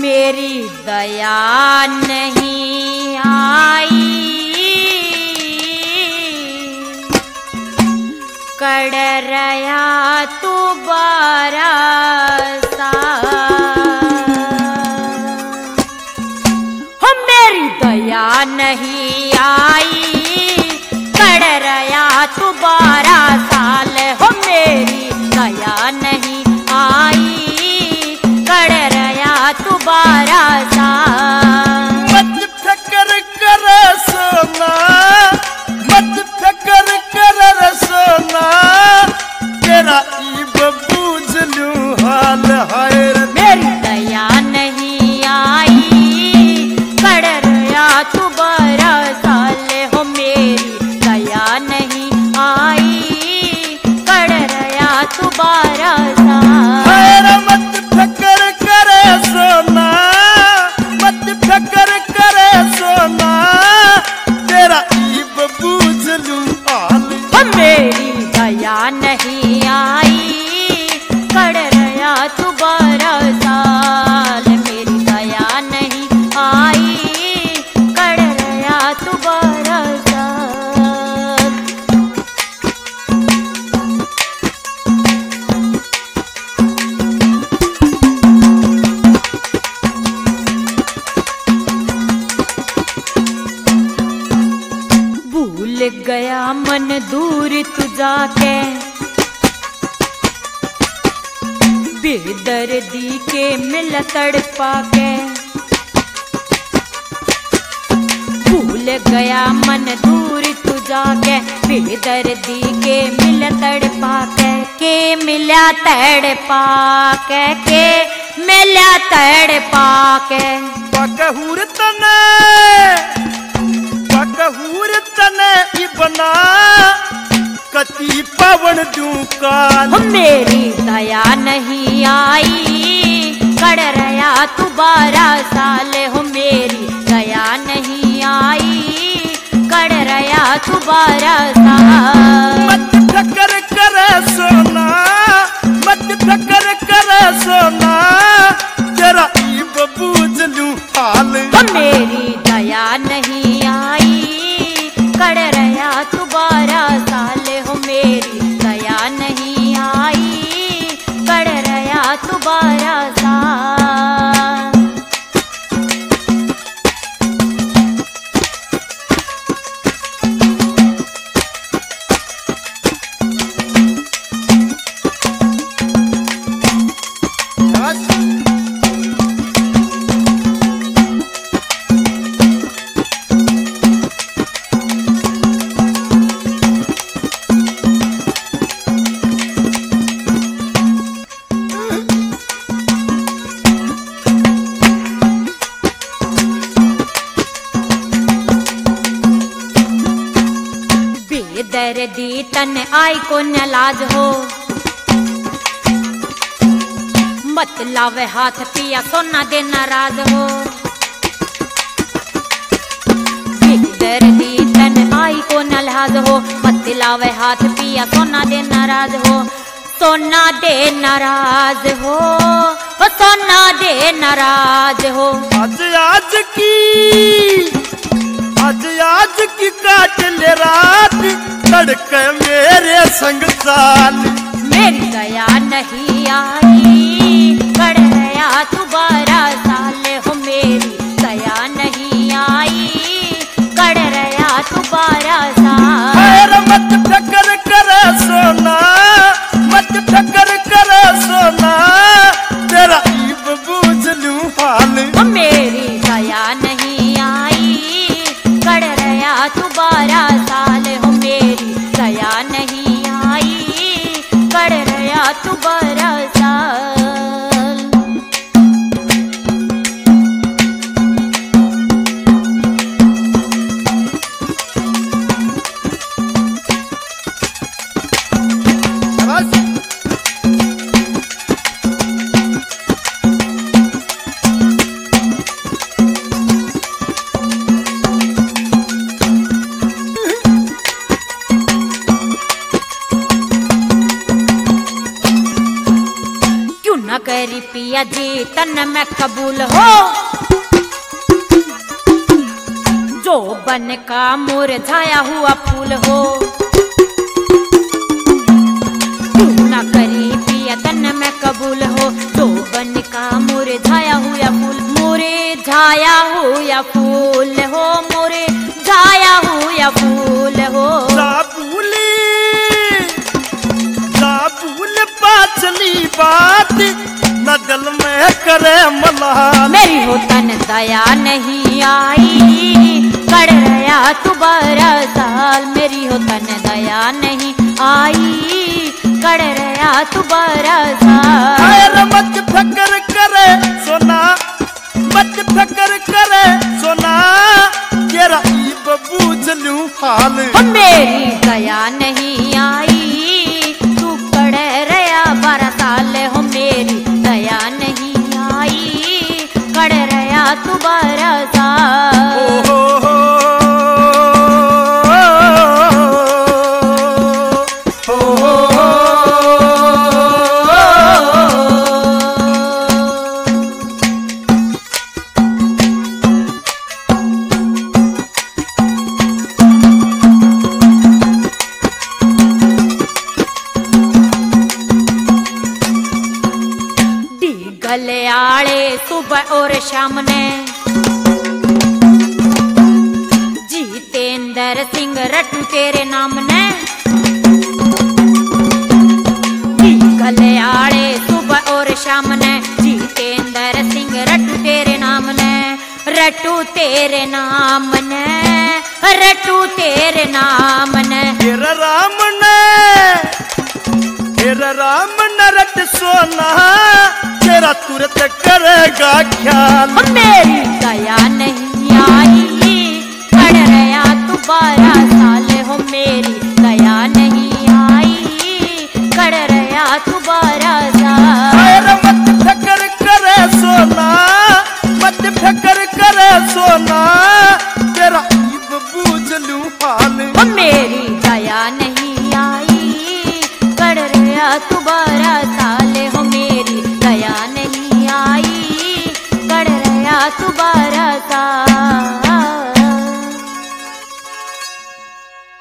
मेरी दया नहीं आई, कड़ रया तू बारसा। हो मेरी दया नहीं आई, कड़ रया तू 12 साल। हो मेरी दया नहीं आई, कड़ रया तू 12 साल। मत फिकर कर सोना, मत फिकर कर सोना, तेरा ईब बूझ लूं हाल है। मेरी दया नहीं आई, कड़ रया तू 12 साल। हो मेरी दया नहीं आई, कड़ रया तू 12 साल। मत फिकर कर सोना, मत फिकर कर सोना, तेरा ईब बूझ लूं हाल। हो मेरी दया नहीं आई, कड़ रया तू 12 साल। मेरी दया नहीं आई, कड़ रया तू 12 साल। भूल गया मन दूर तू जाके, बेदर्दी के मिल तड़पा के। भूल गया मन दूर तू जाके, बेदर्दी के मिल तड़पा के मिला तड़पा के मिला तड़पा के। पकहूर तने ई बना, कति पवन दूं काल। हो मेरी दया नहीं आई, कड़ रया तू 12 साल। हो मेरी दया नहीं आई, कड़ रया तू 12 साल। मत फिकर कर सोना, मत फिकर कर सोना, तेरा ईब बूझ लूं हाल। हो मेरी दया नहीं आई, कड़ रया तू 12 साल। हो मेरी दया नहीं आई, कड़ रया तू 12 साल। बेदर्दी तन आई को नलाज हो, मत लावे हाथ पिया सोना दे नाराज हो। बेदर्दी तन आई को नलाज हो, मत लावे हाथ पिया सोना दे नाराज हो। सोना दे नाराज हो, सोना दे नाराज हो। आज की काट ले रात, तड़के मेरे संग साल। मेरी दया नहीं आई, कड़ रया तू 12 साल। हो मेरी दया नहीं आई, कड़ रया तू 12 साल। मत फिकर कर सोना, मत फिकर कर सोना, तेरा ईब बूझ लूं हाल। हो मेरी दया नहीं आई, कड़ रया तू 12 साल। हो मेरी दया नहीं आई, कड़ रया तू 12 साल। ना करी पिया जी तन में कबूल हो, जो बन का मुरझाया हुआ फूल हो। तू ना करी पिया तन में कबूल हो, जो बन का मुरझाया हुआ फूल, मुरझाया हुआ फूल हो, मुरझाया हुआ फूल हो। जाबूल पाचली बात न दिल में करे मलाल, मेरी हो तन दया नहीं आई कर रहा तू बरसाल, मेरी हो तन दया नहीं आई कर रहा तू बरसाल। मत फकर करे सोना, मत फकर करे सोना, तेरा ईब बूझ लूं हाल। मेरी दया नहीं आई तू कर रहा बरसाल हो, मेरी दया नहीं आई कर रहा तू बरसाल। गलियाले सुबह और शाम ने जितेंद्र सिंह रटू तेरे नाम ने, गलियाले सुबह और शाम ने जितेंद्र सिंह रटू तेरे नाम ने, रटू तेरे नाम ने, रटू तेरे नाम ने। तेरा राम ने, तेरा राम न रट सोना, तेरा तुरंत करेगा ख्याल। मेरी दया नहीं आई कर रहा तू बरसाल हो, मेरी दया नहीं आई कर रहा तू बरसाल। मत फकर करे सोना, मत फकर करे सोना, तेरा ईब बूझ लूं हाल। मेरी दया नहीं आई कर रहा तू